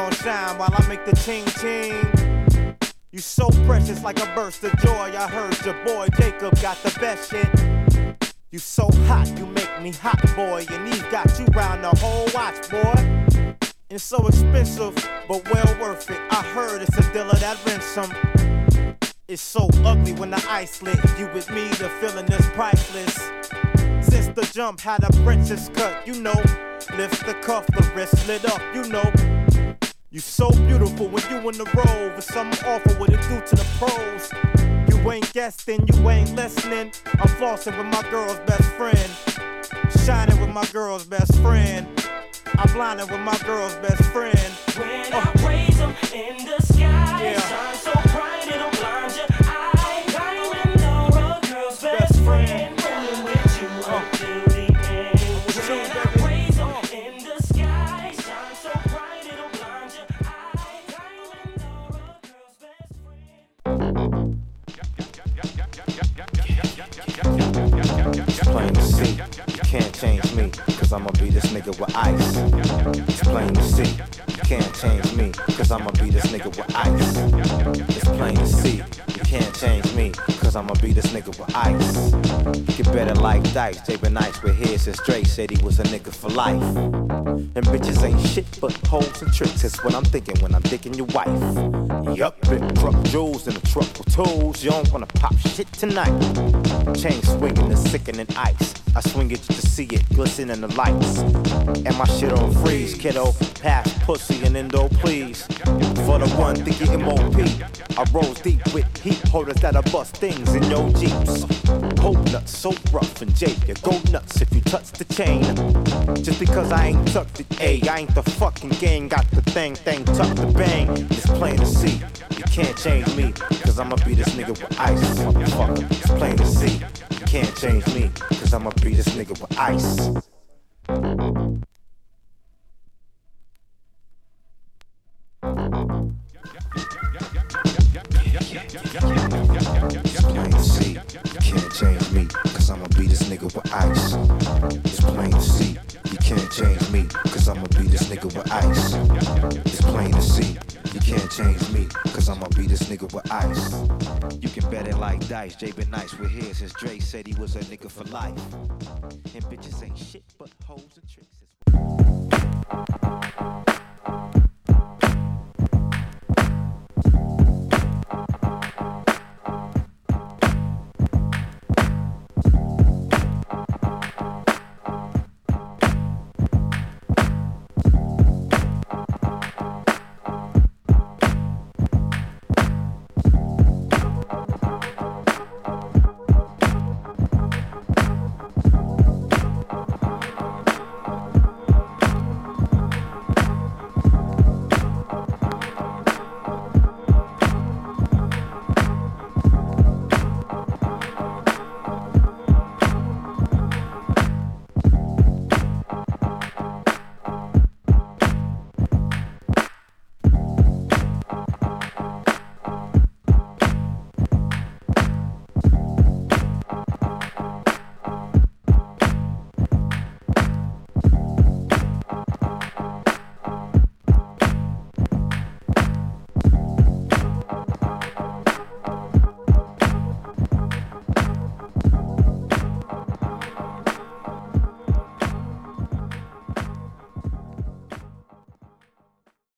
gon' shine while I make the ching ching. You so precious like a burst of joy. I heard your boy Jacob got the best shit. You so hot, you make me hot, boy. And he got you round the whole watch, boy. It's so expensive, but well worth it. I heard it's a dealer that rents some. It's so ugly when the ice lit. You with me, the feeling is priceless. Since the jump had a princess cut, you know. Lift the cuff, the wrist lit up, you know. You so beautiful when you in the road. With something awful, what it do to the pros. You ain't guessing, you ain't listening. I'm flossing with my girl's best friend. Shining with my girl's best friend. I'm blinded with my girl's best friend. When I raise them in the sky, yeah. Shine so bright it'll blind your eye. Diamond or a girl's best friend. Rolling with you until the end. When I raise them in the sky, shine so bright it'll blind your eye. Diamond or a girl's best friend. It's plain to see, you can't change me, cause I'ma be this nigga with ice. It's plain to see, you can't change me, cause I'ma be this nigga with ice. It's plain to see, you can't change me, cause I'ma be this nigga with ice. Get better like Dice, Jabin Nice with his since Dre said he was a nigga for life. And bitches ain't shit but hoes and tricks, that's what I'm thinking when I'm thinking your wife. Yup, big truck jewels in a truck with tools, you don't wanna pop shit tonight. Chain swinging the sickening ice. I swing it just to see it glisten in the lights. And my shit on freeze, kiddo. Pass pussy and endo, please. For the one thinking MOP. I rose deep with heat holders that'll bust things in your Jeeps. Hold nuts so rough and Jake, you go nuts if you touch the chain. Just because I ain't tucked it, ayy, I ain't the fucking gang. Got the thing tucked the bang. It's plain to see, you can't change me, cause I'ma be this nigga with ice. Fuck, it's plain to see, you can't change me, cause I'ma be this nigga with ice. It's plain to see, you can't change me, cause I'ma be this nigga with ice. It's plain to see, you can't change me, cause I'ma be this nigga with ice. It's plain to see, you can't change me, cause I'ma be this nigga with ice. You can bet it like Dice, Jabin Nice with his, since Dre said he was a nigga for life. And bitches ain't shit but hoes and tricks.